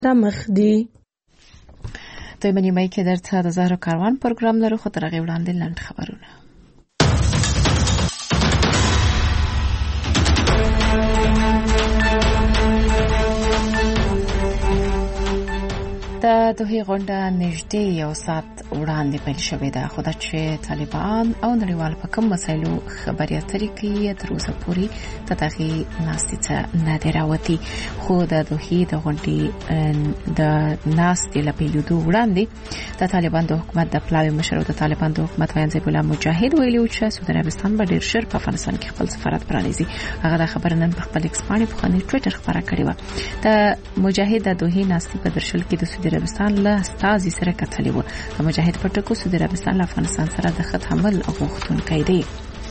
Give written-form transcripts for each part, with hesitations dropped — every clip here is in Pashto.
مخ دی. دوی نیمه کې درته د زهرو کاروان پروګرام لرو، خو تر هغې وړاندې لنډ خبرونه. د دوی غونډه نږدې یو ساعت وړاندې پیل شوې ده، خو دا چې طالبان او نړیوال په کوم مسایلو خبرې اترې کوي تر اوسه پورې د دغې ناستې څه نه دی راوتي. خو د دوی د غونډې د ناستې له پیلېدو وړاندې د طالبان د حکومت د پلاوي مشر او د طالبان د حکومت ویاند ذبیح الله مجاهد ویلي و چې سعودي عربستان به ډېر ژر په افغانستان کې خپل سفارت پرانیزي. هغه دا خبره نن په خپل ایکس باندې په خپل ټویټر خبره کړې وه. د مجاهد د دوی ناستې په درشل کې د سعودي عربستان له استازي سره کتلې وه. د مجاهد په ټکو سعودي عربستان له افغانستان سره د خط حمل غوښتونکی دی.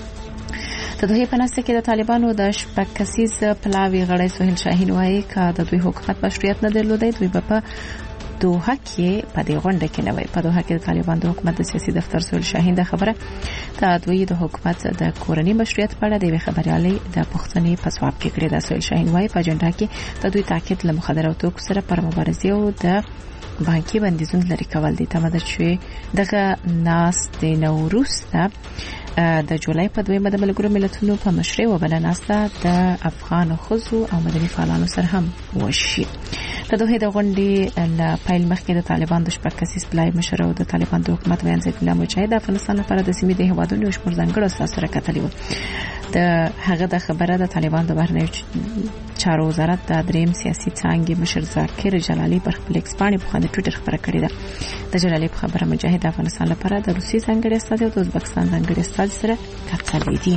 د دوی په ناسته کې د طالبانو د شپږ کسیز پلاوي غړی سهیل شاهین وایي که د دوی حکومت مشروعیت نه درلودی دوی به په دوحه کې په دې غونډه کې نه وای. په دوحه کې د طالبان د حکومت د سیاسي دفتر سهیل شاهین د خبره د دوی د حکومت د کورنۍ مشروعیت په اړه د خبريالۍ د پښتنې په ځواب کې کړی. د سهیل شاهین وایي په اجنډا کې د دوی تاکید له مخدره توکو سره پر مبارزې او د بانکي بندیزونه لري کول دي. تمه ده چې دغه ناستې نه وروسته د جولای په 2 د ملګرو ملتونو په مشرۍ وبله ناسته د افغان ښځو او مدني فعالانو سره هم وشي. د دوی د غونډې له پیل مخکې د طالبان د شپږ کسیز پلاوي مشر او د طالبان د حکومت ویاند ذبیح الله مجاهد د افغانستان لپاره د سیمې د هیوادونو یو شمېر ځانګړو استازو سره کتلې وه. د هغه د خبره د طالبان د بهرنیو چارو وزارت د دریم سیاسي څانګې مشر ذاکر جلالي پر خپل ایکس باندې په خپل ټویټر خبره کړې ده. د جلالي په خبره مجاهد د افغانستان لپاره د روسي ځانګړي استازي او د ازبکستان ځانګړي استازي سره کتلې دي.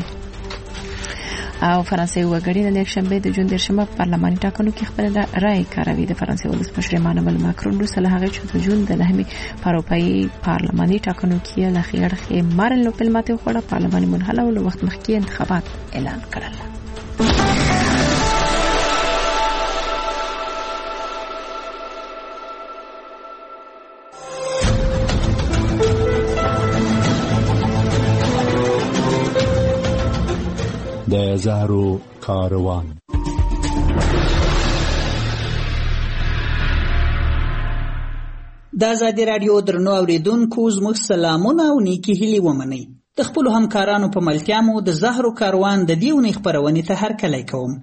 او فرانسوي وګړي د یکشنبه د جون 13 په پارلماني ټاکنو کې خپل رائے کاروي. د فرانسې ولسمشر ایمانوئل ماکرون وروسته له هغې چې د جون د 9 په اروپایي پارلماني ټاکنو کې له ښې اړخې مارین لوپل ماتې وخوړه، پارلماني منحله او له وخت مخکې انتخابات اعلان کړل. د زهرو کاروان. د آزادي رادیو درنو اوریدونکو زموږ سلامونه او نیکی هیلې ومنئ. د خپلو همکارانو په ملتیا مو د زهرو کاروان د دې اونۍ خپرونې ته هرکلی کوم.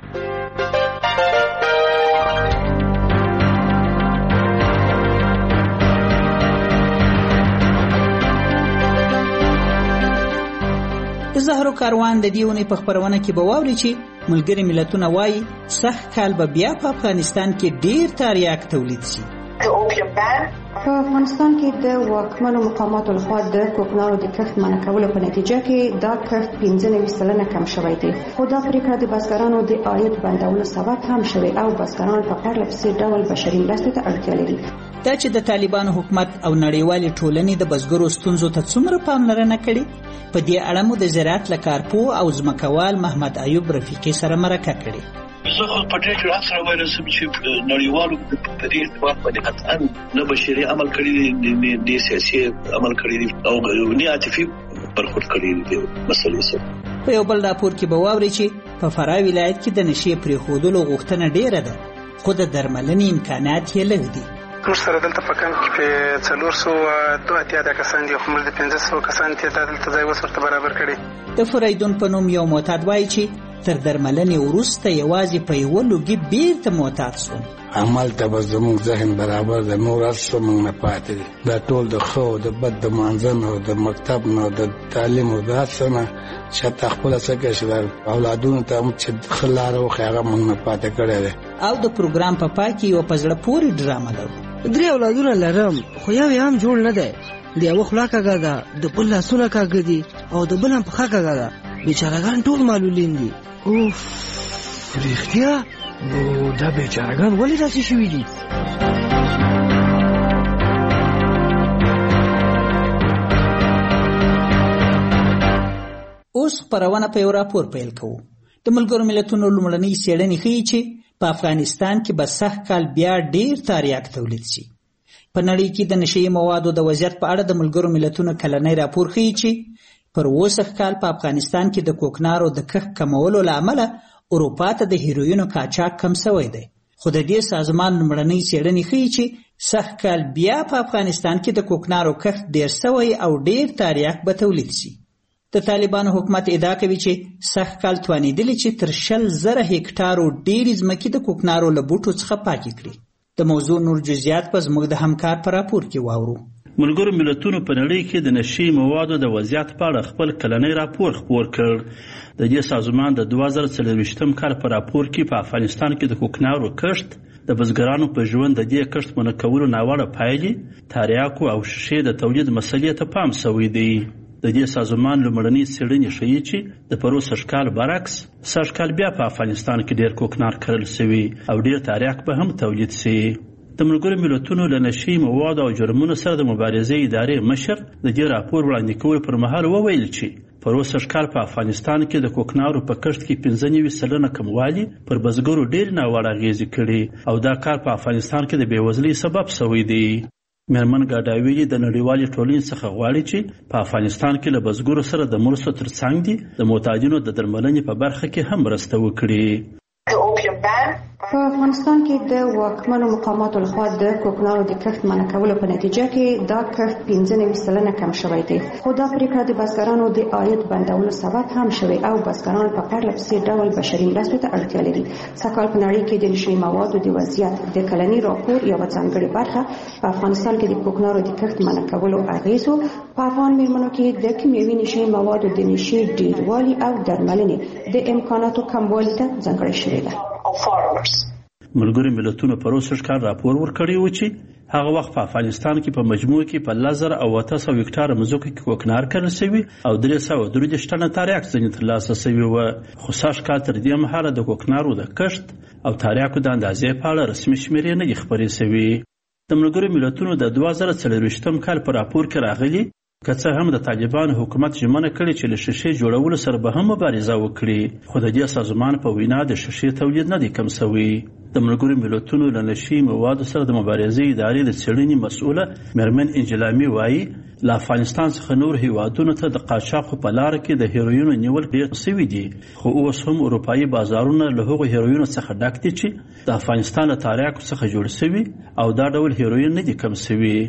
د زهرو کاروان د دې اونۍ په خپرونه کې به واورئ چې ملګري ملتونه وایي سږ کال به بیا په افغانستان کې ډیر تریاک تولید شي. په افغانستان کې د واکمنو مقاماتو لخوا د کوکنارو د کښت منع کولو په نتیجه کې دا کښت 95% کم شوی دی. خو دا پریکړه د بزګرانو د عاید بندولو سبب هم شوی او بزګران په پرله پسې ډول بشري مرستې ته اړتیا لري. دا چې د طالبانو حکومت او نړیوالې ټولنې د بزګرو ستونزو ته څومره پاملرنه کړې، په دې اړه مو د زراعت له کارپوه او ځمکوال محمد ایوب رفیقي سره مرکه کړې. زه خو په دې جرأت سره ویلی شم چې نړیوالو په دې ارتباط باندې قطعا نه بشري عمل کړی دی، نه سیاسي عمل کړی دی او نه عاطفي برخورد کړی دی مسلې سره. په یو بل راپور کې به واورئ چې په فراه ولایت کې د نشې پرېښودلو غوښتنه ډېره ده، خو د درملنې امکانات یې لږ دي. موږ سره دلته په کمپ کې 482 کسان دي، خو موږ د 500 کسان ته دلته ځای ورته برابر کړی. د فریدون په نوم یو معتاد وایي چې تر درملنې وروسته یوازې په یوه لوګي بیرته معتاد شوم. عمل ته به زموږ ذهن برابر د نور هر څه موږ نه پاتې دي. دا ټول د ښه او د بد، د مانځه نه او د مکتب نه او د تعلیم او د هر څه نه چې حتی خپله څه کوي چې د اولادونو ته هم چې ښه لاره وښیي هغه موږ نه پاتې کړی دی. او د پروګرام په پای کې یوه په زړه پورې ډرامه لرو. 3 اولادونه لرم خو یو یې هم جوړ نه دی. د یوه خوله کږه ده، د بل لاسونه کږه دي او د بل هم پښه کږه ده. بیچارهګان ټول معلولین دي. اوف رښتیا؟ نو دا بیچارهګان ولې داسې شوي دي؟ اوس خپرونه په یو راپور پیل کوو. د ملګرو ملتونو لومړنۍ څېړنې ښیي چې په افغانستان کې به سږ کال بیا ډیر تریاک تولید شي. په نړۍ کې د نشهیي موادو د وضعیت په اړه د ملګرو ملتونو کلنی راپور ښیي چې پر اوسه کال په افغانستان کې د کوکنارو د کښت کمولو له امله اروپا ته د هیروینو قاچاق کم شوی دی. خو د دې سازمان لومړنۍ څېړنې ښیي چې سږ کال بیا په افغانستان کې د کوکنارو کښت ډېر سوی او ډېر تریاک به تولید شي. د طالبانو حکومت ادعا کوي چې سږ کال توانېدلي چې تر 100,000 هکټارو ډېرې ځمکې د کوکنارو له بوټو څخه پاکې کړي. د موضوع نور جزئیات په زموږ د همکار په راپور کې واورو. ملګرو ملتونو په نړۍ کې د نشي موادو د وضعیت په اړه خپل کلنی راپور خپور کړ. د دې سازمان د 2024 کال په راپور کې په افغانستان کې د کوکنارو کښت د بزګرانو په ژوند د دې کښت منع کولو ناوړه پایلې، تریاکو او شیشې د تولید مسلې ته پام شوی دی. د دې سازمان لومړنۍ څېړنې ښیي چې د پروسږ کال برعکس سږ کال بیا په افغانستان کې ډېر کوکنار کرل شوي او ډېر تریاک به هم تولید شي. د ملګرو ملتونو له نشي موادو او جرمونو سره د مبارزې ادارې مشر د دې راپور وړاندې کولو پر مهال وویل چې پروسږ کال په افغانستان کې د کوکنارو په کښت کې 95% کموالي پر بزګرو ډېر ناوړه اغېزې کړي او دا کار په افغانستان کې د بېوزلۍ سبب شوی دی. میرمن ګاډاویلي د نړیوالې ټولنې څخه غواړي چې په افغانستان کې له بزګرو سره د مرستو ترڅنګ دي د محتاجینو د درملنې په برخه کې هم مرسته وکړي. په افغانستان کې د واکمنو مقاماتو لخوا د کوکنارو د کښت منع کولو په نتیجه کې دا کښت 95% کم شوی دی. خو دا پریکړه د بزګرانو د عاید بندولو سبب هم شوی او بزګران په پرله پسې ډول بشري مرستو ته اړتیا لري. سږکال په نړۍ کې د نشي موادو د وضعیت د کلني راپور یوه ځانګړې برخه په افغانستان کې د کوکنارو د کښت منع کولو اغېزو، په افغان میرمنو کې د کیمیاوي نشي موادو د نشي ډېروالي او درملنې د امکاناتو کموالي ته ځانګړې شوې ده. ملګرو ملتونو پروسږ کال راپور ورکړی و چې هغه وخت په افغانستان کې په مجموع کې په 10,800 هکټاره مځکو کې کوکنار کرل شوي او 330 ټنه تریاک ځینې ترلاسه شوي وه. خو سږ کال تر دې مهاله د کوکنارو د کښت او تریاکو د اندازې په اړه رسمي شمېرې نه دي خپرې شوي. د ملګرو ملتونو د 2024 کال په راپور کې راغلي که څه هم د طالبانو حکومت ژمنه کړې چې له شیشې جوړولو سره به هم مبارزه وکړي، خو د دې سازمان په وینا د شیشې تولید نه دی کم شوی. د ملګرو ملتونو له نشي موادو سره د مبارزې ادارې د څېړنې مسؤله میرمن انجلامي وایي له افغانستان څخه نور هیوادونو ته د قاچاقو په لاره کې د هیروینو نیول ډېر شوي دي، خو اوس هم اروپایي بازارونه له هغو هیروینو څخه ډک دي چې د افغانستان له تریاکو څخه جوړ شوي او دا ډول هیروین نه دي کم شوي.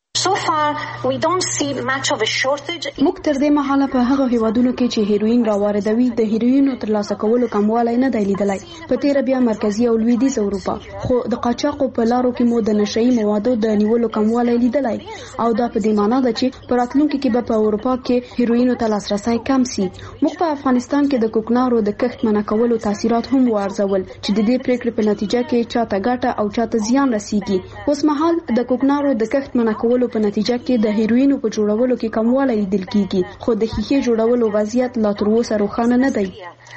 موږ تر دې مهاله په هغه هیوادونو کې چې هیروین راواردوي د هیروینو ترلاسه کولو کموالی نه دی لیدلی، په تیره بیا مرکزي او لویدیځ اروپا، خو د قاچاقو په لارو کې مو د نشهیي موادو د نیولو کموالی لیدلی او دا په دې معنا ده چې په راتلونکي کې به په اروپا کې هیروینو ته لاسرسی کم سي. موږ په افغانستان کې د کوکنارو د کښت منع کولو تاثیرات هم وارزول چې د دې پریکړې په نتیجه کې چاته ګټه او چاته زیان رسیږي. اوس مهال د کوکنارو د کښت منع کولو په نتیجه کې د هیروینو په جوړولو کې کموالی لیدل کیږي، خو د ښیښې جوړولو وضعیت لا تر اوسه روښانه نه دی.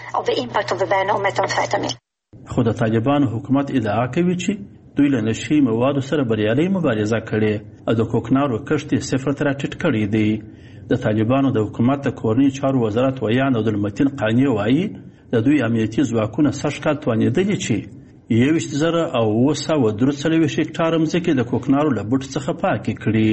خو د طالبانو حکومت ادعا کوي چې دوی له نشي موادو سره بریالۍ مبارزه کړې او د کوکنارو کښت یې 0 ته راټیټ کړی دی. د طالبانو د حکومت د کورني چارو وزارت ویان عبدالمتین قانی وایي د دوی امنیتي ځواکونه سږ کال توانېدلي چې 21,943 هکټاره مځکې د کوکنارو له بوټو څخه پاکې کړي.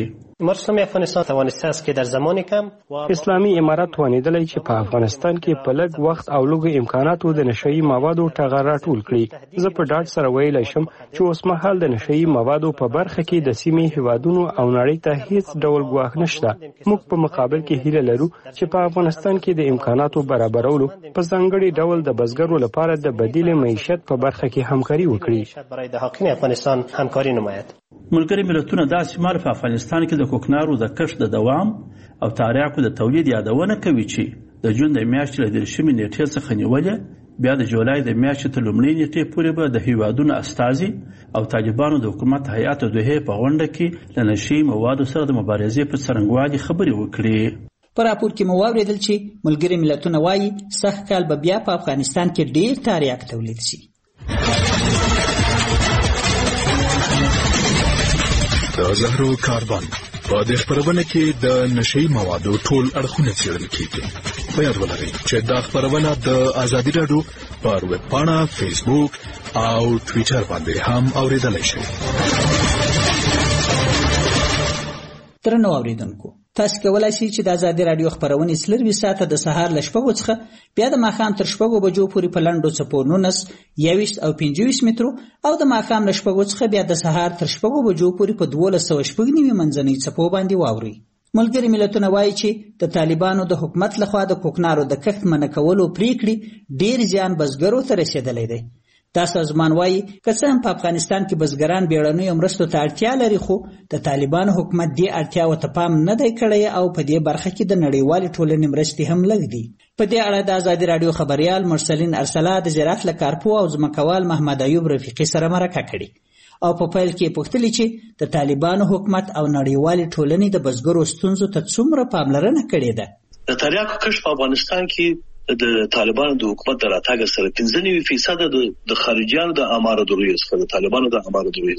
اسلامي امارت توانېدلی چې په افغانستان کې په لږ وخت او لږو امکاناتو د نشهیي موادو ټغر راټول کړي. زه په ډاډ سره ویلی شم چې اوس مهال د نشهیي موادو په برخه کې د سیمې هیوادونو او نړۍ ته هیڅ ډول ګواښ نشته. موږ په مقابل کې هیله لرو چې په افغانستان کې د امکاناتو برابرولو په ځانګړي ډول د بزګرو لپاره د بدیل معیشت په برخه کې همکاري وکړي. ملګري ملتونه داسې مهال په افغانستان کې د کوکنارو د کښت د دوام او تریاکو د تولید یادونه کوي چې د جون د میاشتې له 10 نیټې څخه نیولې بیا د جولای د میاشتې تر لومړۍ نیټې پورې به د هیوادونو استازي او طالبانو د حکومت هیئت دوحې په غونډه کې له نشي موادو سره د مبارزې په څرنګوالي خبرې وکړي. په راپور کې مو واورېدل چې ملګري ملتونه وایي سږ کال به بیا په افغانستان کې ډېر تریاک تولید شي. د زهرو کاربن په دې خبرونه کې د نشي موادو ټول اړخونه څېړل کیږي. په یاد ولرئ چې دا خبرونه د ازادي راډیو پر ویب پاڼه، فیسبوک او ټویټر باندې هم اوریدلای شئ. درنو اوریدونکو، تاسو کولای شئ چې د ازادي رادیو خبرونه سلروي ساعته د سهار ل 8 څخه بیا د ماښام تر 8 بجو پورې په لنډو څپو 19 21 او 25 مترو او د ماښام ل 8 څخه بیا د سهار تر 8 بجو پورې په 1290 منځنۍ څپو باندې واوري. ملګری ملتونه وایي چې د طالبانو د حکومت لخوا د کوکنارو د کښت منع کولو پریکړې ډیر زیان بزګرو ته رسیدلی دی. دا سازمان وایي که څه هم په افغانستان کې بزګران بیړنیو مرستو ته اړتیا لري خو د طالبانو حکومت دې اړتیاوو ته پام نه دی کړی او په دې برخه کې د نړیوالې ټولنې مرستې هم لږ دي. په دې اړه د ازادي رادیو خبريال مرسلین ارسلا د زراعت له کارپو او ځمکوال محمد ایوب رفیقي سره مرکه کړې او په پیل کې پوښتنه چې د طالبانو حکومت او نړیوالې ټولنې د بزګرو ستونزو ته څومره پاملرنه کړې ده. د تریاکو کښت په افغانستان کې د طالبانو د حکومت د راتګ سره 95% د خارجيانو د امارو دروي څخه د طالبانو د امارو دروي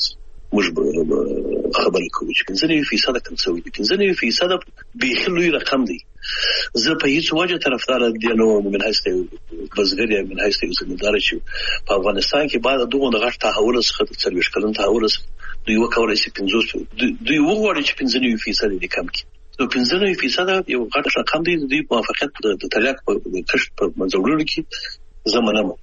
موږ خبرې کوو چې 95% کم څه وي. 95% به لوی رقم دی. زه په هیڅ وجه طرفدار دي نو من هسته بزګر یا من هسته زمیندار چې په افغانستان کې بعد دغه د غټ تحول څخه څلويش کلن تحول دوی وکولای شي 50 دوی وګوري چې 95% دي کم کی نو 95% یو غټ رقم دی. دوی موافقت د تریاک په کښت په منځوړلو کې زمونږ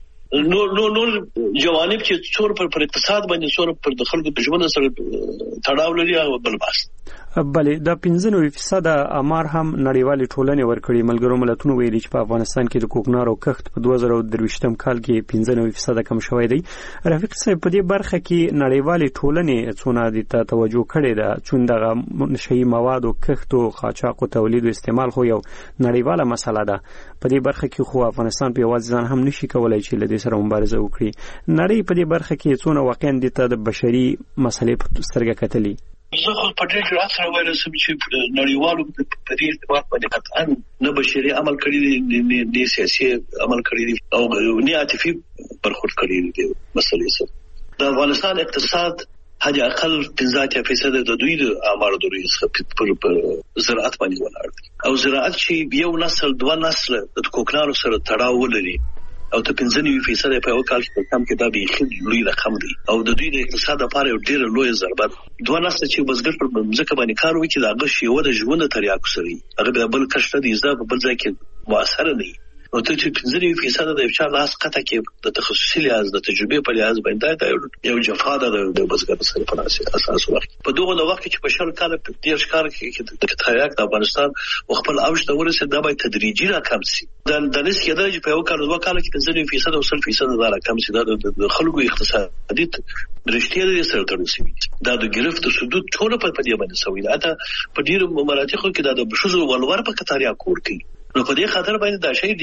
نو جوانب چې څور پر اقتصاد باندې څور پر د خلکو په ژوند سره تړاو لري او بل بس بلې د 95% امار هم نړیوالې ټولنې ورکړي. ملګرو ملتونو ویلي چې په افغانستان کې د کوکنارو کښت په 2023 کال کې 95% کم شوی دی. رفیق صاحب په دې برخه کې نړیوالې ټولنې څونه د توجه کړې ده چې دغه نشئی مواد او کښت او قاچاق او تولید او استعمال خو یو نړیواله مسله ده. په دې برخه کې خو افغانستان په یوازې ځان هم نشي کولای چې له دې سره مبارزه وکړي. نړۍ په دې برخه کې څونه واقعا د بشري مسلې په سترګه کتلي. زه خو په دې جرأت سره وایم چې نړیوالو په دې ارتباط باندې قطعا نه بشري عمل کړی دي نه سیاسي عمل کړی دي او نه عاطفي برخورد کړی دي. مسلې سره د افغانستان اقتصاد حد اقل 15% د دوی د امارو دوی څخه پر زراعت باندې ولاړ دي او زراعت چې یو نسل دوه نسل د کوکنارو سره تړاو لري او ته 95% په یو کال کې کم کې دا به لوی رقم دی او د دوی د اقتصاد لپاره یو ډیر لوی ضربه ده. دوه نسل چې بزګر پر ځمکه باندې کار وکړي دا غشي و د ژوند تریاکو سره هغه بل کښت دي زده په بل ځای کې موثر نه وي. نو ته چې 95% د افشار لاس قطع کې د تخصصي لحاظ د تجربه په لحاظ باندې دا یو جفا ده د بزګر سره په اساس وخت په دغه وخت کې په شل کال په دیر ښکار کې د تریاک د افغانستان خپل اوج ته ورسېد دا به تدریجي راکم شي. د نس کې دا چې په یو کال دوه کال کې 95% او 100% دا راکم شي. دا د خلکو اقتصادي رښتیا دي سره تړل شوی. دا د گرفت سدود ټول په دې باندې سوي. دا په ډیرو مملکتونو کې دا د بشوزو ولور په کتاریا کور کوي. نو په دې خاطر باندې دا شی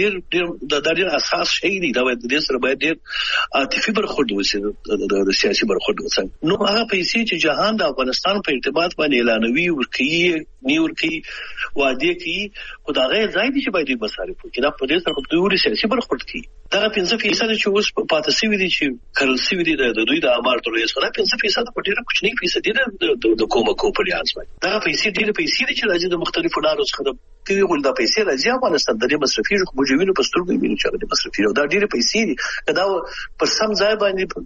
ډیر اساس شی دی. دا باید د سره باید ډیر عاطفي برخورد وشي د سیاسي برخورد وشي. نو هغه پیسې چې جهان د افغانستان په ارتباط باندې اعلانوي ورکړي نیورکي وعده کوي خدای ځای دي چې باید مصارف وکړي. دا په دې سره په دوی سیاسي برخورد کوي. دا 5% چې اوس پاتې شوی دي چې کرنسي وي د دوی د امارت لوي سره 5% په ډیره کوچنی فیصد دي د کومه کوپریانس باندې. دا پیسې ډیره پیسې دي چې راځي د مختلفو لارو څخه کوي. ول دا پیسې راځي افغانستان د مصرفي مجوینو په سترګو ویني چې د مصرفي دا ډیره پیسې دي. دا پر سم ځای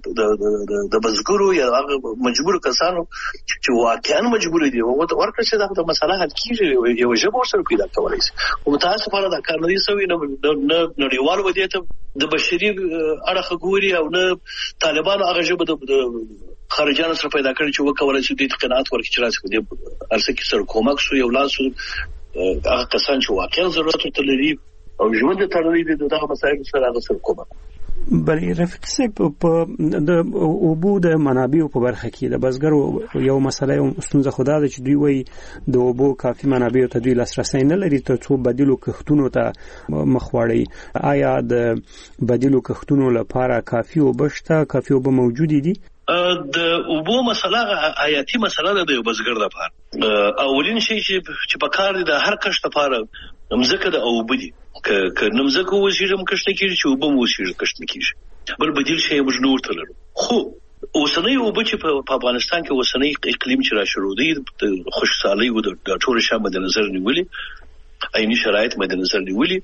باندې د بزګرو یا مجبور کسانو چې واقعا مجبور دي او ورکړي دا مسله حل کیږي یو ژبه سره پیدا کولای شي. او متاسفانه دا کار نه دی سوی. نه نړیوال ودیته د بشري اړخ ګوري او نه طالبانو هغه ژبه د خارجانو سره پیدا کړی چې وکولای شي د قناعت ورکړي چې راځي د ارسه کې سره کومک شو یو لاس هغه کسان چې واقعا ضرورت لري او ژوند ته تړلي دي دغه مسایل سره هغه سره کومک. بلې رفیق صاحب په د اوبو د منابعو په برخه کې د بزګرو یو مسله یو ستونزه خو دا ده چې دوی وایي د اوبو کافي منابعو ته دوی لاسرسی نه لري تر څو بدیلو کښتونو ته مخ واړوي. آیا د بدیلو کښتونو لپاره کافي اوبه شته؟ کافي اوبه موجودې دي؟ د اوبو مسله حیاتي مسله ده د یو بزګر لپاره. اولین شی چې په کار دي د هر کښت لپاره مځکه د اوبه دي. که نمځکه وشیږم کښت کیږي چې اوبه مو وشیږي کښت کیږي. بل بدیل شی موږ نور تللو. خو اوسنۍ اوبه چې په افغانستان کې اوسنۍ اقلیم چې را شروع دي د خوشحالي او د ټول شامل مد نظر نیولې عیني شرایط مد نظر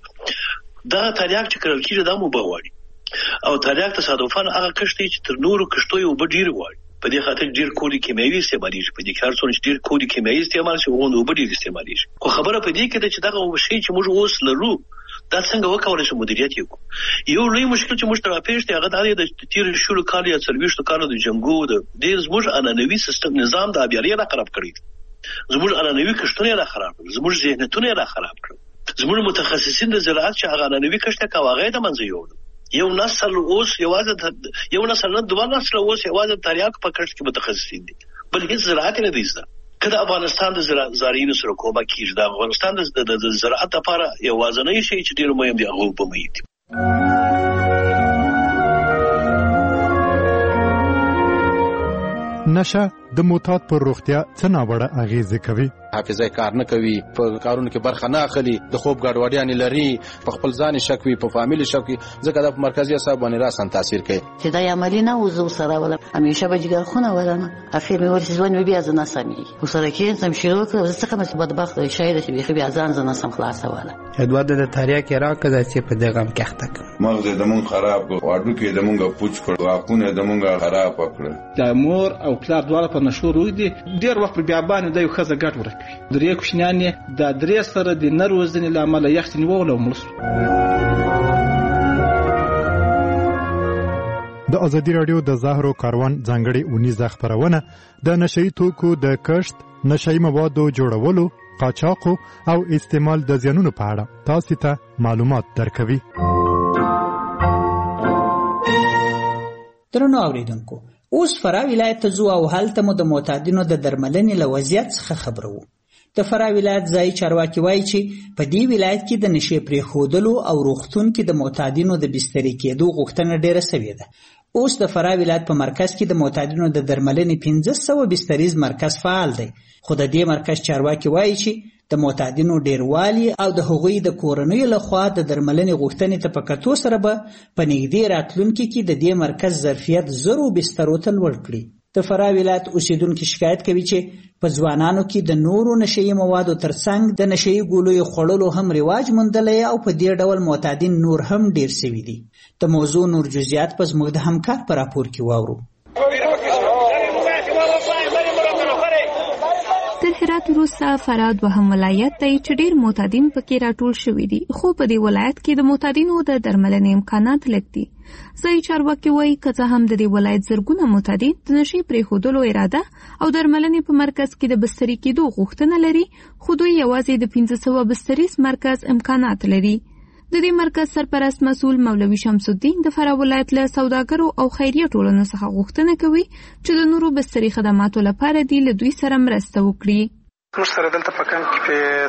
نیولې دا تریاک چې کړل کیږي دا مو بغواړي او تریاک تصادفاً هغه کښت چې تر نورو کښتو یو ډیر وایي. په دې خاطر ډیر کولی کیمیاوي استعمالېږي. په دې کې هر څو ډیر کولی کیمیاوي استعمال شي او اوبه ډیر استعمالېږي. خو خبره په دې کې ده چې دغه شی چې موږ اوس لرو دا څنګه وکولای شو مدیریت یو لوی مشکل چې موږ ته راپېښ دی هغه دا دی د تیر شلو کال یا 40 کالو د جنګو د زموږ عنعنوي سیستم نظام د آبیاري را خراب کړی. زموږ عنعنوي کښتونه را خراب کړل، زموږ ذهنیتونه را خراب کړل. زموږ متخصصین د زراعت چې هغه عنعنوي کښت کاوه د منځ یو نسل اوس یوازې یو نسل نه دوه نسل اوس یوازې تریاکو په کښت کې متخصصین دي، بل هیڅ زراعت نه دی زده. کله افغانستان د زراعتینو سره کومک کیږي د افغانستان د زراعت لپاره یوازینی شی چې ډیر مهم دی هغه په مې دي. نشه د معتاد پر روغتیا څه ناوړه اغیزه کوي؟ حافظه کار نه کوي، په کارونو کې برخه نه اخلي، د خوب ګډوډیان لري، په خپل ځان شک وي، په فامیلی شک وي، ځکه د مرکزی اعصاب باندې راسن تاثیر کوي. چې دا عملی نه وزو سره ولا همیشه به جګر خونه ولنه اخر مې ورسې ځوان بیا ځنه سمي وسره کې سم شروع کړ ځکه مې بدبخت شاید چې بیا ځان ځنه سم خلاصه ولا ادوار د تاریخ کې راکړه چې په دغه کې اخته مغز د مون خراب واړو کې د مونږه پوچ کړ واقونه د مونږه خراب کړ. د مور او پلار دواړه په نشو روي دي ډیر وخت بیا باندې د یو خزه ګټ ورکوي. درې کوشنان د درې سره د نروزنې لامل یخت نیول او ملس. د ازادي رادیو د زهرو کاروان ځانګړي اونیزه خبرونه د نشئی توکو د کښت، نشئی موادو جوړولو، قاچاقو او استعمال د زیانونو په اړه تاسو ته معلومات درکوي. درنو اوریدونکو، اوس فراه ولایت ته ځو او هلته مو د معتادینو د درملنې له وضعیت څخه خبرو. د فراه ولایت ځای چارواکي وایي چې په دې ولایت کې د نشې پرېښودلو او روغتون کې د معتادینو د بسترې کېدو غوښتنه ډېره سوې ده. اوس د فراه ولایت په مرکز کې د معتادینو د درملنې 1500 بستریز مرکز فعال دی، خو د دې مرکز چارواکي وایي چې د معتادینو ډیروالي او د هغوی د کورنیو لخوا د درملنې غوښتنې ته په کتو سره به په نږدې راتلونکي کې د دې مرکز ظرفیت 0 بسترو ته لوړ کړي. د فراه ولایت اوسیدونکو شکایت کوي چې په ځوانانو کې د نورو نشئی موادو ترڅنګ د نشئی ګولیو خوړلو هم رواج موندلی او په دې ډول معتادین نور هم ډیر شوي دي. د موضوع نور جزئیات په زموږ د همکار په راپور کې واورو. تر هرات وروسته فراه دوهم ولایت دی چې ډېر معتادین پکې راټول شوي دي، خو په دې ولایت کې د معتادینو د درملنې امکانات لږ دي. ځایي چارواکي وایي که څه هم د دې ولایت زرګونه معتادین د نشې پرېښودلو اراده او درملنې په مرکز کې د بسترې کېدو غوښتنه لري، خو دوی یوازې د 1500 بستریز مرکز امکانات لري. د دې مرکز سرپرست مسؤل مولوي شمس الدین د فراه ولایت له سوداګرو او خیریه ټولنو څخه غوښتنه کوي چې د نورو بستري خدماتو لپاره دی له دوی سره مرسته وکړي. موږ سره دلته په کمپ کې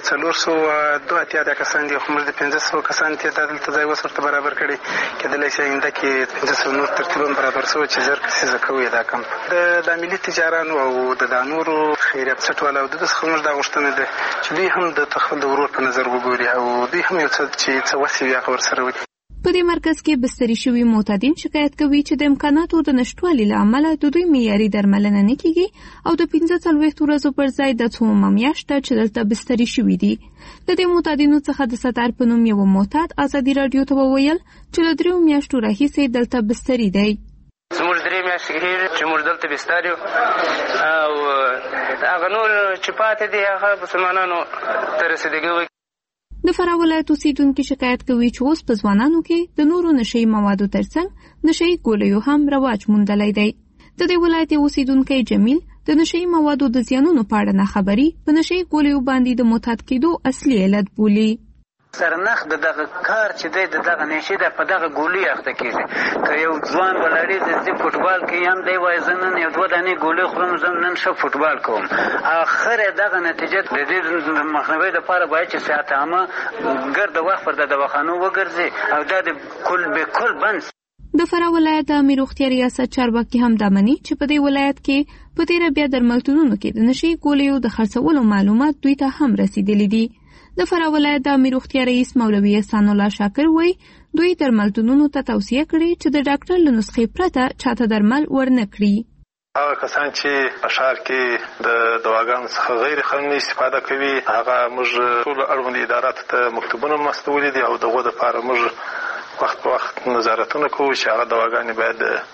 482 کسان دي، خو موږ د 500 کسان ته دلته ځای ورته برابر کړي. کېدلی شي آینده کې 500 نور ترتیباً برابر شوی چې زر کسیزه کوي دا کمپ. د ملي تجارانو او د نورو خیریه بنسټوالو او د څخه موږ دا غوښتنه ده چې دوی هم د خپل ورور په نظر وګوري او دوی هم یو څه وسې بیا ورسره وکړي. په دې مرکز کې بستري شوي معتادین شکایت کوي چې د امکاناتو د نشټوالي له امله د دوی معیاري درملنه نه کیږي او د 45 ورځو پر ځای د 2 میاشتو چې دلته بستري شوي دي. د دې معتادینو څخه د ستار په نوم یو معتاد ازادي رادیو ته وویل چې له 3 میاشتو راهیسې دلته بستري دی. زموږ 3 میاشتې کېږي چې موږ دلته بستر یو او هغه نور چې پاتې دي هغه مسلمانانو ته رسېدګي وکړي. د فراه ولایت اوسیدونکي شکایت کوي چې اوس په ځوانانو کې د نورو نشئی موادو ترڅنګ نشئی ګولیو هم رواج موندلی دی. د دې ولایت اوسیدونکی جمیل د نشئی موادو د زیانونو په اړه ناخبري په نشئی ګولیو باندې د معتاد کېدو اصلي علت بولي. سرنخ دغه کار چې دی دغه نشي ده په دغه ګولي اخته کېږي. که یو ځوان ولري د فوټبال کې هم دی وایي زه نن یو 2 دانې ګولۍ خورم زه نن ښه فوټبال کوم. اخر دغه نتیجه د دې مخنیوي لپاره باید چې ساعت عامه ګرد وخت پر د دواخانو وګرځي او دا د بالکل بند. د فراه ولایت د عامه روغتیا ریاست چارواکي هم دا مني چې په دې ولایت کې په تیره بیا درملتونونو کې د نشئی ګولیو د خرڅولو معلومات دوی ته هم رسیدلي دي. د فراه ولایت د عامه روغتیا رئیس مولوي احسان الله شاکر وایي دوی درملتونونو ته توصیه کړې چې د ډاکټر له نسخې پرته چاته درمل ورنه کړي. هغه کسان چې په ښار کې د دواګانو څخه غیر قانوني استفاده کوي هغه موږ ټول اړوند اداراتو ته مکتوبونه مستولي دي او دغه لپاره موږ وخت په وخت نظارتونه کوو چې هغه دواګانې باید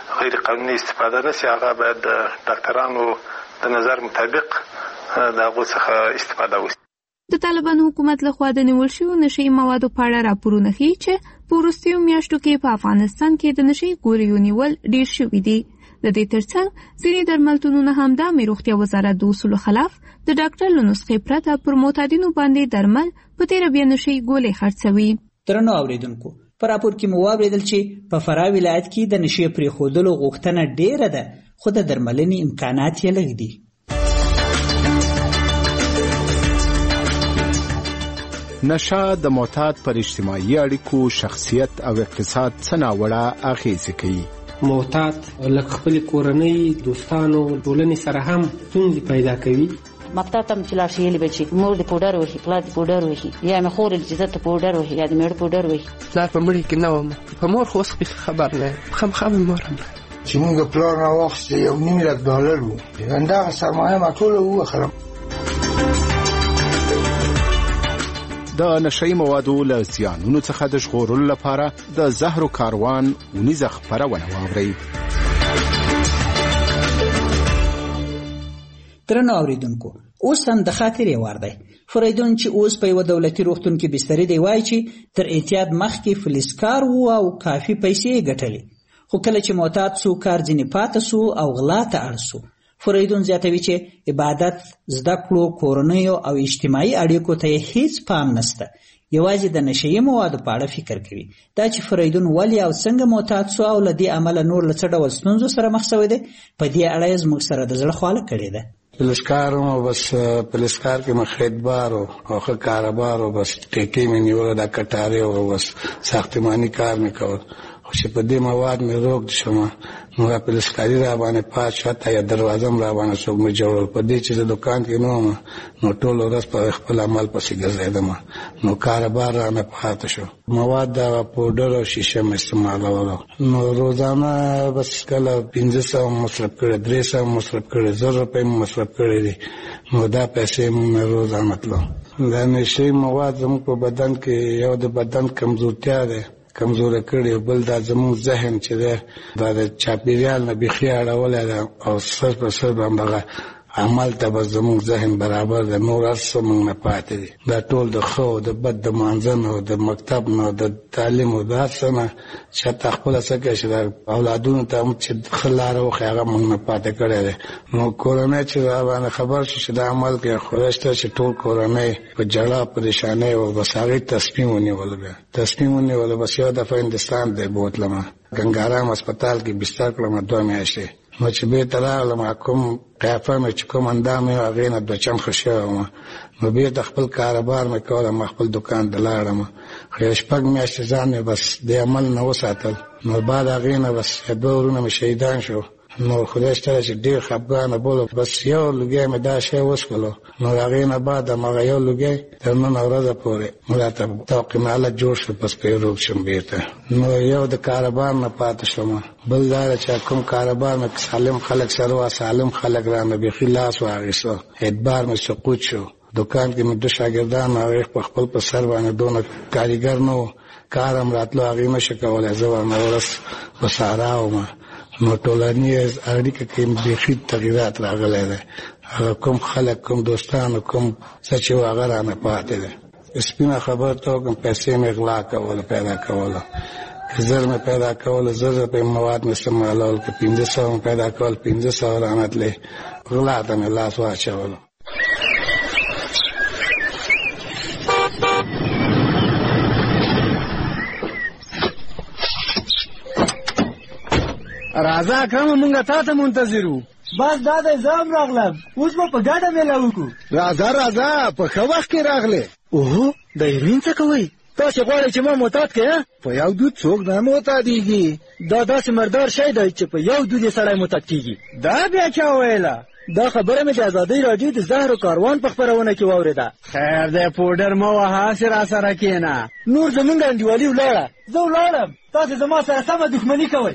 غیر قانوني استفاده نشي هغه باید د ډاکټرانو د نظر مطابق د هغو څخه استفاده وشي. د طالبان حکومت لخوا د نیول شویو نشهیي موادو په اړه راپورونه ښیي چې په وروستیو میاشتو کې په افغانستان کې د نشهیي ګولیو نیول ډېر شوي دي. د دې ترڅنګ ځینې درملتونونه هم د عامې روغتیا وزارت د اصولو خلاف د ډاکټر له نسخې پرته پر معتادینو باندې درمل په تیره بیا نشهیي ګولۍ خرڅوي. درنو اوریدونکو، په راپور کې مو واورېدل چې په فراه ولایت کې د نشې پرېښودلو غوښتنه ډېره ده، خو د درملنې امکانات یې لږ دي. نشه د معتاد پر اجتماعي اړیکو، شخصیت او اقتصاد څه ناوړه اغېزې کوي. معتاد لکه خپل کورنۍ، دوستانو، ټولنې سره هم ستونزې پیدا کوي. مکتب ته چې لاړ شي یې به چې مور دې پوډر وهي، پلار دې پوډر وهي، یا مې خور دې چې ته پوډر وهي، یا دې مېړه پوډر وهي. پلار په مړي کې نه وم، په مور خو اوس خبر نه یم، خامخا مې مور هم چې موږ پلار راواخیستې $1,000,000 و، همدغه سرمایه ما ټوله ووخلم. د نشهیي موادو له زیانونو څخه د ژغورلو لپاره د زهرو کاروان اونیزه خپرونه واورئ. درنو اوریدونکو، اوس هم د خاطرې وار دی. فریدون چې اوس په یوه دولتي روغتون کې بستري دی وایي چې تر اعتیاد مخکې فلزکار و او کافي پیسې یې ګټلې، خو کله چې معتاد سو کار ځینې پاته سو او غلا ته اړ سو. فریدون زیاتوي چې عبادت، زده کړو، کورنیو او اجتماعي اړیکو ته یې هیڅ پام نسته، یوازې د نشهیي موادو په اړه فکر کوي. دا چې فریدون ولې او څنګه معتاد سو او له دې امله نور له څه ډول ستونزو سره مخ شوی دی، په دې اړه یې زموږ سره د زړه خواله کړې ده. پلسکار و، بس پلسکار کې مې خیدبار و او ښه کاروبار و، بس ټیکې مې نیوله، دا کټارې و، بس ساختماني کار مې کول. خو چې په دې مواد مې روږد شوم، نو دا پلسکاري را باندې پات شو، حتی یا دروازه هم را باندې څوک مې جوړول. په دې چې زه دوکان کې نه وم، نو ټوله ورځ په خپل عمل پسې ګرځېدم، نو کاروبار رانه پاته شو. مواد دا پوډر او شیشه مې استعمالولو، نو روزانه بس کله 500 مصرف کړی، 300 مصرف کړی، 1000 روپۍ مصرف کړی دي. نو دا پیسې مې روزانه تلو. دا نشهیي مواد زموږ په بدن کې یو د بدن کمزورتیا ده، کمزوره کړي، بل دا زموږ ذهن چې ده دا د چاپېریال نه بیخي اړولی ده او سر په سر همدغه عمل ته به زموږ ذهن برابر ده، نور هر څه موږ نه پاتې دي. دا ټول د ښه او د بد، د مانځه نه او د مکتب نه او د تعلیم او د هر څه نه چې حتی خپله څه کوي چې د اولادونو ته هم چې ښه لاره وښیي هغه موږ نه پاتې کړی دی. نو کورنۍ چې را باندې خبر شو چې دا عمل کوي، خدای شته چې ټول کورنۍ په جړا پریشانۍ و، بس هغې تصمیم ونیولو. بیا تصمیم ونیولو، بس یو دفعه هندوستان ته یې بوتلم، ګنګارام هسپتال کې بستر کړم 2 میاشتې. نو چې بېرته راغلم، کوم قیافه مې چې کوم اندام یې هغې نه 2 چمخه شوی وم، نو بېرته خپل کاروبار مې کولم، خپل دوکان ته لاړم. خو یو 6 میاشتې ځان مې بس د عمل نه وساتل. نو بعد هغې نه بس 2 ورونه مې شهیدان شو. نو خدای شته چې ډېر خفګانه بولو، بس یو لوګی مې دا شی وڅښلو. نو هغې نه بعد همغه یو لوګی تر نن ورځه پورې راته توقع حالت جوړ شو، بس پرې روغ شم بېرته. نو یو د کاروبار نه پاتې شوم، بل دا ده چې کوم کاروبار مې سالم خلک سره وه، سالم خلک رانه بیخي لاس واخیستو، اعتبار مې سقوط شو. دوکان کې مې 2 شاګردان، هغې په خپل په سر باندې دونه کاریګر نه و، کار هم راتلو هغې نشي کولی، زه ورنه ورځ په سارا وم. نو ټولنیز اړیکه کې بیخي تغیرات راغلی دی. هغه کوم خلک، کوم دوستانو، کوم څه چې و هغه رانه پاتې دی. سپینه خبر ته وکړم، پیسې مې غلا کوله، پیدا کوله، که زر مې پیدا کوله، 1000 روپۍ مواد مې استعمالول، که 500 مې پیدا کول، 500 رانه تلې، غلا ته مې لاس واچولو. راځه اکرمه، مونږ تا ته منتظر وو. بس دا دی، زه هم راغلم، اوس به په ګډه میله وکړو. راځه په ښه وخت کې راغلې. اوهو، د هیروین څه کوئ؟ تاسې غواړئ چې ما معتاد کړئ؟ په یو دود څوک نه معتادېږي. دا داسې مردار شی دی چې په یو دود یې سړی معتاد کېږي. دا بیا چا ویله؟ دا خبره مې د ازادۍ راډیو د زهرو کاروان په خپرونه کې واورېده. خیر دی، پوډر مه وهه، هسې راسره کښېنه. نور زمونږ انډیوالي ولاړه، زه ولاړم، تاسې زما سره سمه دښمني کوئ.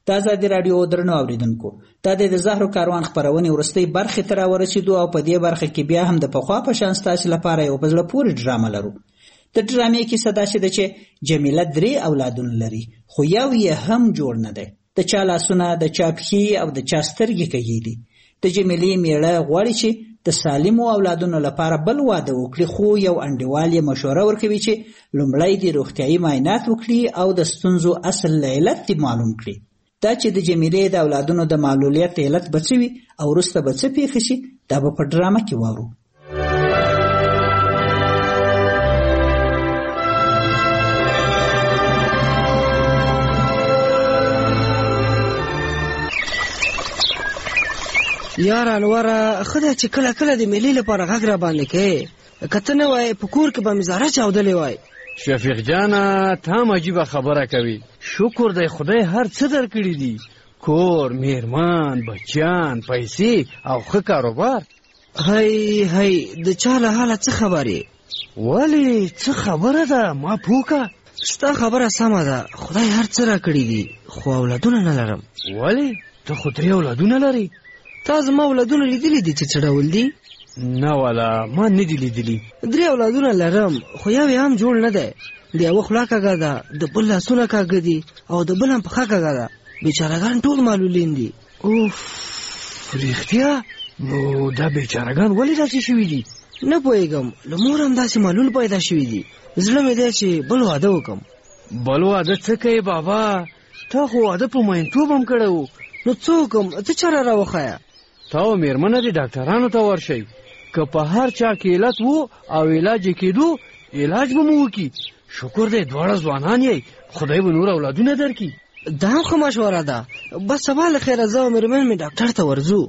د ازادي راډیو درنو اوریدونکو دا د زهرو کاروان خپرونې وروستۍ برخې ته راورسېدو او په دې برخه کې بیا هم د پخوا په شان ستاسو لپاره یو په زړه پورې ډرامه لرو. د ډرامې کیسه داسې ده چې جمیله 3 اولادونه لري خو یو یې هم جوړ نه دی. د چا لاسونه، د چا پښې او د چا سترګې کږې دي. د جمیلې میړه غواړي چې د سالمو اولادونو لپاره بل واده وکړي، خو یو انډیوال یې مشوره ورکوي چې لومړی د روغتیایي معاینات وکړي او د ستونزو اصل علت معلوم کړي. دا چې د جمیلې د اولادونو د معلولیت علت به څه وي او وروسته به څه پیښه شي دا به په ډرامه کې واورو. یار انوره خدای چې کله کله د ملي لپاره غږ را باندې کې کته نه وای په کور کې به مزاره چاودلې وای. شفیق جانا ته هم عجیبه خبره کوي. شکر دی خدای هر څه درکړي دي، کور، میرمان، بچیان، پیسې او ښه کاروبار. هی هی د چا له حاله څه خبرې؟ ولې څه خبره ده ما پوکه؟ ستا خبره سمه ده، خدای هر څه را کړي دي خو اولادونه نه لرم. ولې ته خو 3 اولادونه لري؟ تا زما اولادونه لیدلی دي چې څه ډول دي؟ نه والا ما نه دي لیدلي. 3 اولادونه لرم خو یو یې هم جوړ نه دی. د یوه خوله کږه ده، د بل لاسونه کږه دي او د بل هم پښه کږه ده. بیچارهګان ټول معلولین دي. اوف رښتیا؟ نو دا بیچارهګان ولې داسې شوي دي؟ نه پوهېږم، له مور هم داسې معلول پیدا شوي دي. زړه مې دی چې بل واده وکړم. بل واده څه کوې بابا؟ تا خو واده په مینتوب هم کړی و. نو څه وکړم؟ ته چاره راوښیه. تا او مېرمنه دې ډاکټرانو ته ورشئ، که په هر چا کې علت وو او علاج یې کېدو علاج به مو وکړي. شکر دی دواړه ځوانان یې، خدای به نور اولادونه درکړي. دا هم ښه مشوره ده. بس سبا له خیره زه او مېرمن مې ډاکټر ته ورځو.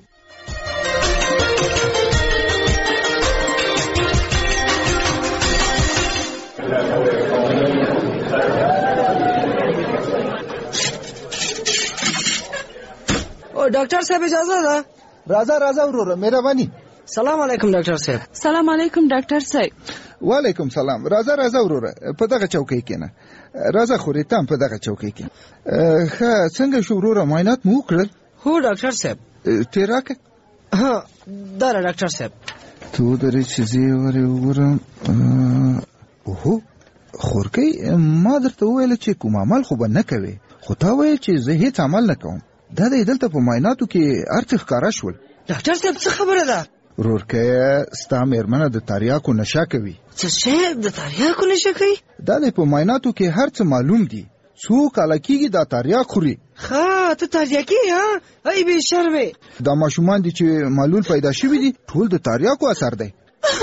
او ډاکټر صاحب اجازه ده؟ راځه وروره مهرباني. سلام علیکم ډاکټر صاحب. سلام علیکم ډاکټر صاحب. وعلیکم سلام. راځه وروره په دغه چوکۍ کېنه. راځه خورې تام په دغه چوکۍ کې. ښه څنګه شو وروره معاینات مو وکړل؟ هو ډاکټر صاحب. تې راکړه. ها دا ډاکټر صاحب. ته ودرې چې زه یې ورې وګورم. اوهو خورکۍ ما درته وویل چې کوم عمل خو به نه کوې، خو تا ویل چې زه هیڅ عمل نه کوم. دا د دلته په معایناتو کې هر څه ښکاره شول. ډاکټر صاحب څه خبره ده؟ ورورکه ستا مېرمنه د تریاکو نشه کوي. څه شی د تریاکو نشه کوي؟ دا د په معایناتو کې هر څه معلوم دي. څو کاله کېږي دا تریاک خوري. ښه ته تریاکي ها؟ ای بې شرمې. دا ماشومان دي چې معلول پیدا شوي دي ټول د تریاکو اثر دی.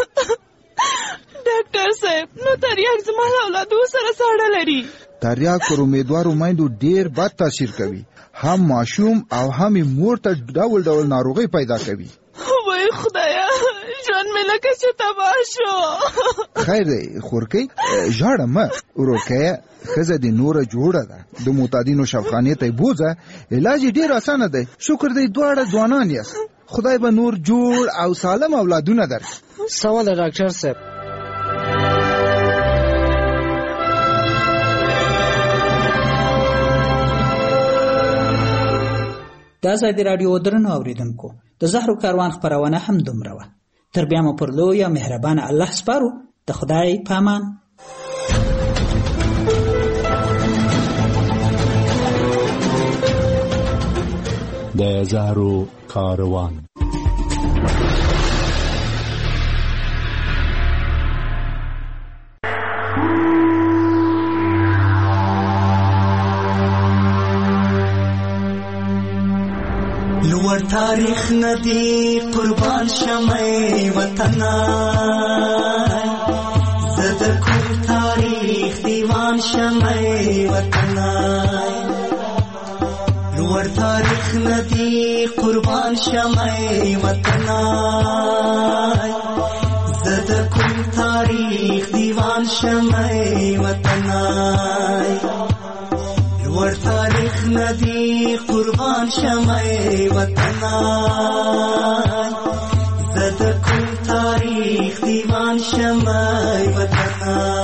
ډاکټر صاحب نو تریاک زما له اولادو سره ساړه لري. تریاک پر امیدوارو میندو ډېر بد تاثیر کوي. هم ماشوم او هم مور ته ډول ډول ناروغي پیدا کوي. وای خدایا ژوند مې لکه چې تباه شو. خیر دی خورکۍ ژاړه مه. ورورکه ښځه دې نوره جوړه ده، د معتادینو شفخانې ته یې بوځه، علاج یې ډېر اسانه دی. شکر دی دواړه ځوانان یاست، خدای به نور جوړ او سالم اولادونه درکړي. سمه ده ډاکټر صاحب. د ازادي راډیو درنو اوریدونکو د زهرو کاروان خپرونه هم دومره وه. تر بیا مو پر لوی او مهربانه الله سپارو. د خدای په امان. د زهرو کاروان. لوړ تاریخ ندی قربان شمه وطنا، زد کوم تاریخ دیوان شمه وطنا. لوړ تاریخ ندی قربان شمه وطنا، زد کوم تاریخ دیوان شمه وطنا. لوړ تاریخ ندی قربان شمه وطنا، زد کوم تاریخ دیوان شمه وطنا.